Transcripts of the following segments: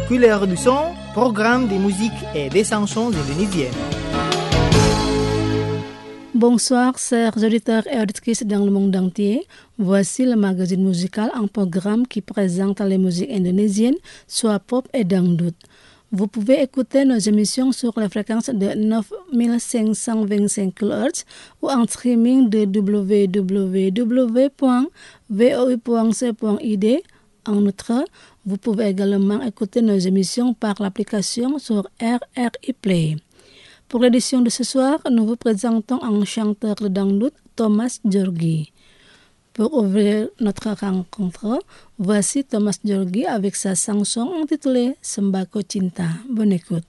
Couleur du son, programme de musique et des chansons indonésiennes. Bonsoir, chers auditeurs et auditrices dans le monde entier. Voici le magazine musical, un programme qui présente les musiques indonésiennes, soit pop et dangdut. Vous pouvez écouter nos émissions sur la fréquence de 9525 kHz ou en streaming de www.voi.c.id. En outre, vous pouvez également écouter nos émissions par l'application sur RRI Play. Pour l'édition de ce soir, nous vous présentons un chanteur de dangdut, Thomas Djorghi. Pour ouvrir notre rencontre, voici Thomas Djorghi avec sa chanson intitulée Sembako Cinta. Bonne écoute.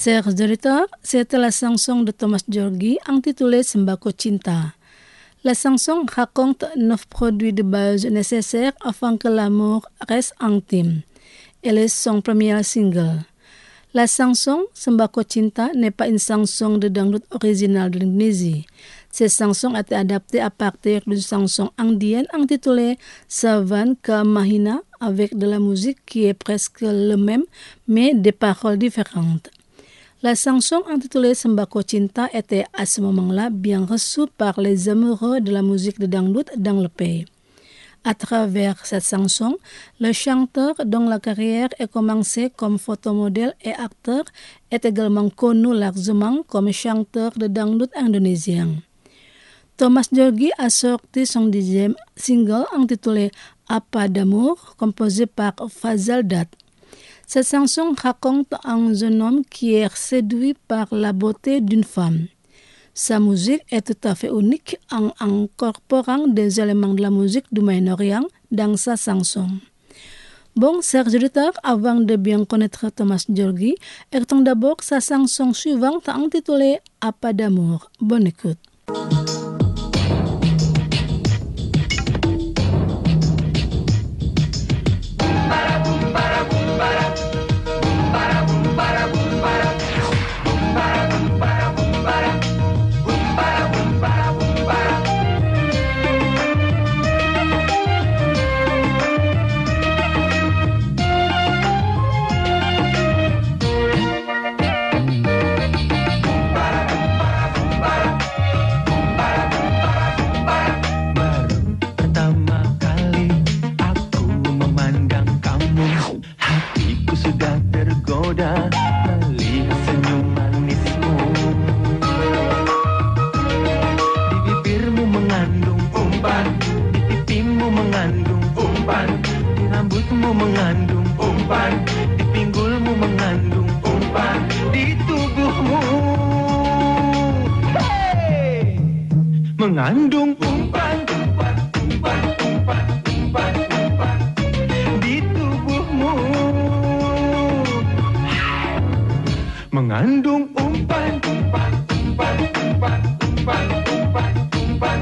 Chers auditeurs, c'était la chanson de Thomas Djorghi intitulée Sembako Cinta. La chanson raconte 9 produits de base nécessaires afin que l'amour reste intime. Elle est son premier single. La chanson Sembako Cinta n'est pas une chanson de dangdut originale de l'Indonésie. Cette chanson a été adaptée à partir d'une chanson indienne intitulée Savan Ka Mahina avec de la musique qui est presque le même mais des paroles différentes. La chanson intitulée Sembako Cinta était à ce moment-là bien reçue par les amoureux de la musique de dangdut dans le pays. À travers cette chanson, le chanteur dont la carrière a commencé comme photomodèle et acteur est également connu largement comme chanteur de dangdut indonésien. Thomas Djorghi a sorti son 10e single intitulé Apa d'amour, composé par Fazal Dat. Cette chanson raconte un jeune homme qui est séduit par la beauté d'une femme. Sa musique est tout à fait unique en incorporant des éléments de la musique du Moyen-Orient dans sa chanson. Bon, chers auditeurs, avant de bien connaître Thomas Djorghi, écoutons d'abord sa chanson suivante intitulée Apa d'amour. Bonne écoute. Mengandung umpan, umpan, umpan, umpan, umpan, umpan di tubuhmu. Mengandung umpan, umpan, umpan, umpan, umpan, umpan, umpan.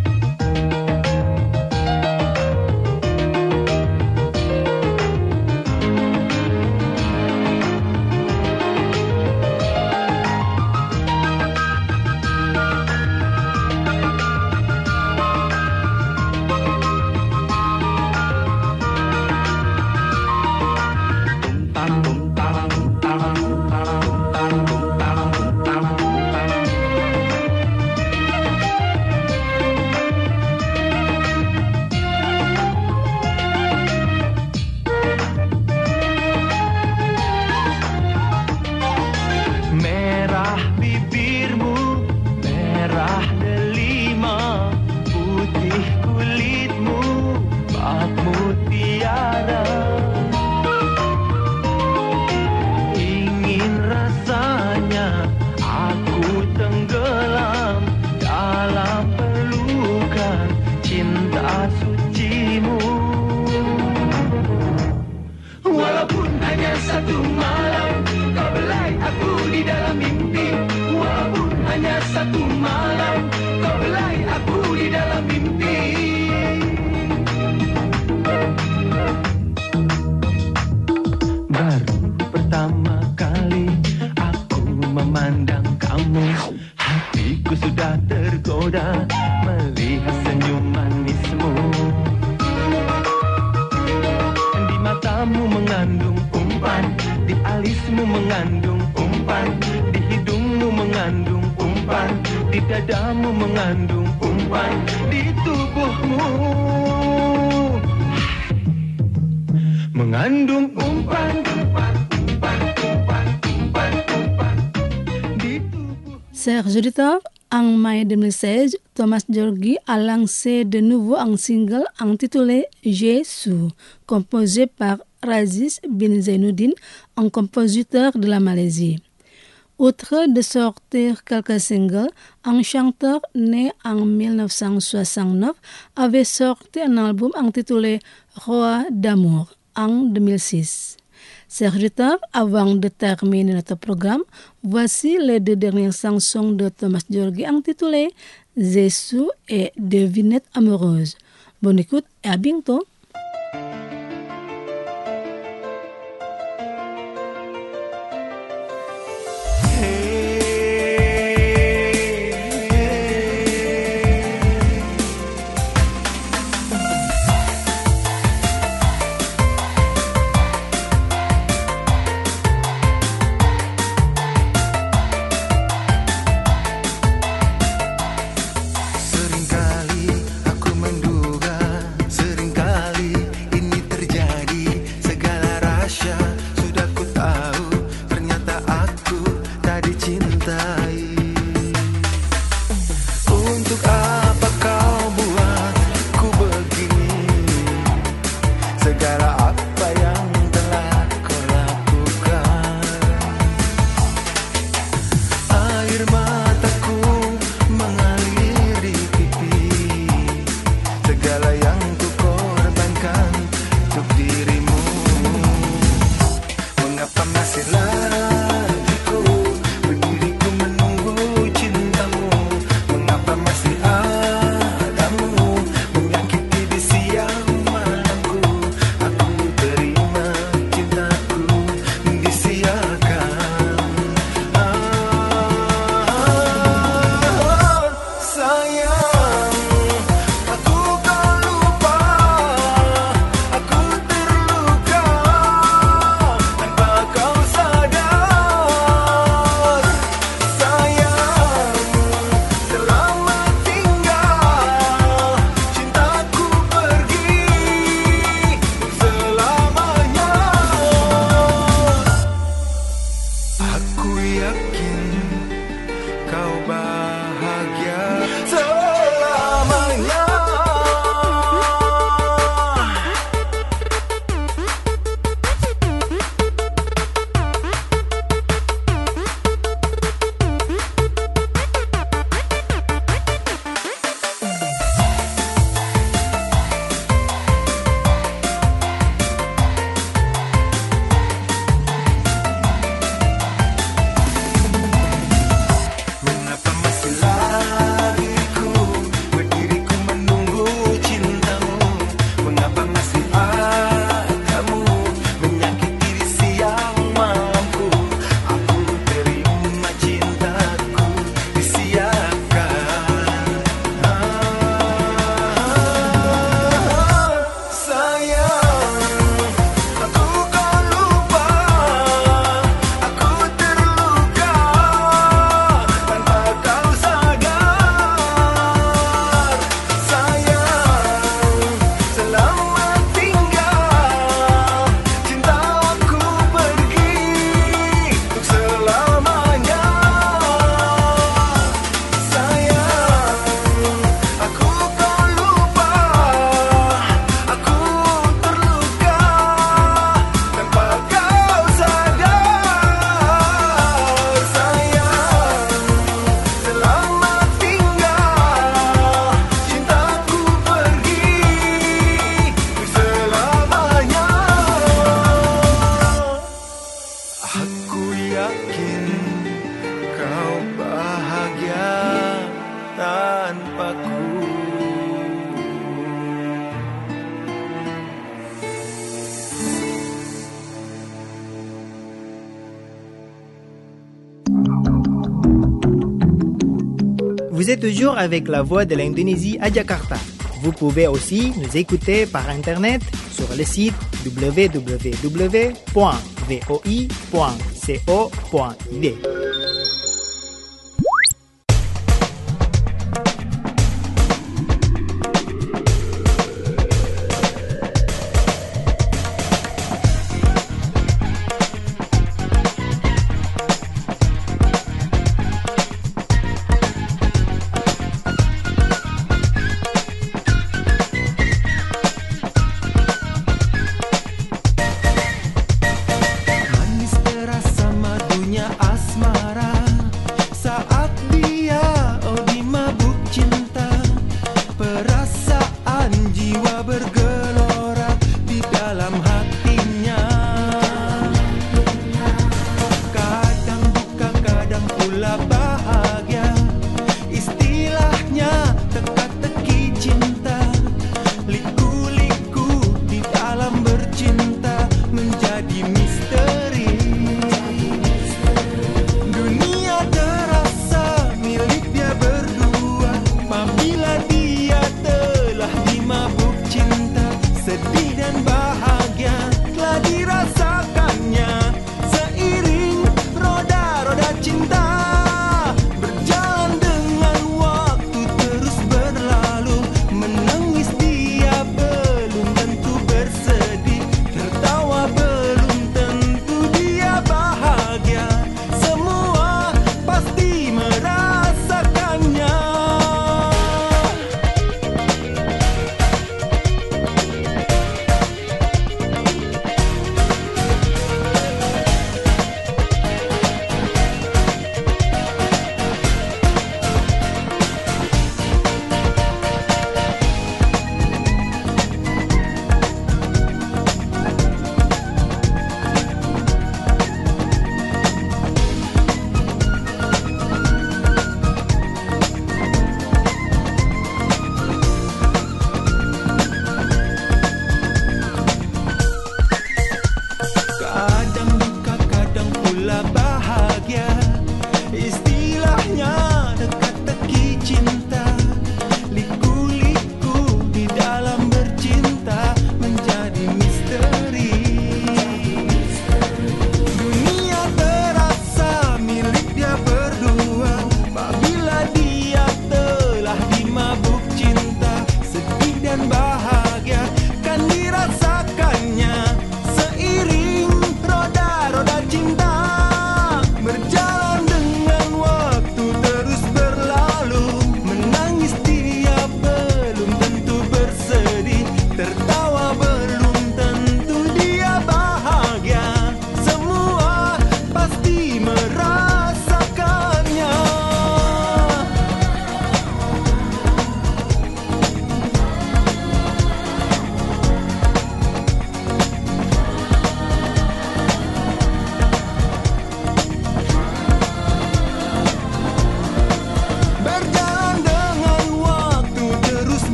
Melihat senyum manismu, di matamu mengandung umpan, di alismu mengandung umpan, di hidungmu mengandung umpan, di dadamu mengandung umpan, di tubuhmu mengandung umpan, umpan, umpan, umpan, umpan, umpan di tubuh. Chers auditeurs, en mai 2016, Thomas Djorghi a lancé de nouveau un single intitulé Jésus, composé par Raziz bin Zainuddin, un compositeur de la Malaisie. Outre de sortir quelques singles, un chanteur né en 1969 avait sorti un album intitulé Roi d'amour en 2006. Chers auditeurs, avant de terminer notre programme, voici les 2 dernières chansons de Thomas Djorghi intitulées Jésus et Devinette amoureuse. Bonne écoute et à bientôt. Vous êtes toujours avec la voix de l'Indonésie à Jakarta. Vous pouvez aussi nous écouter par Internet sur le site www.voi.co.id.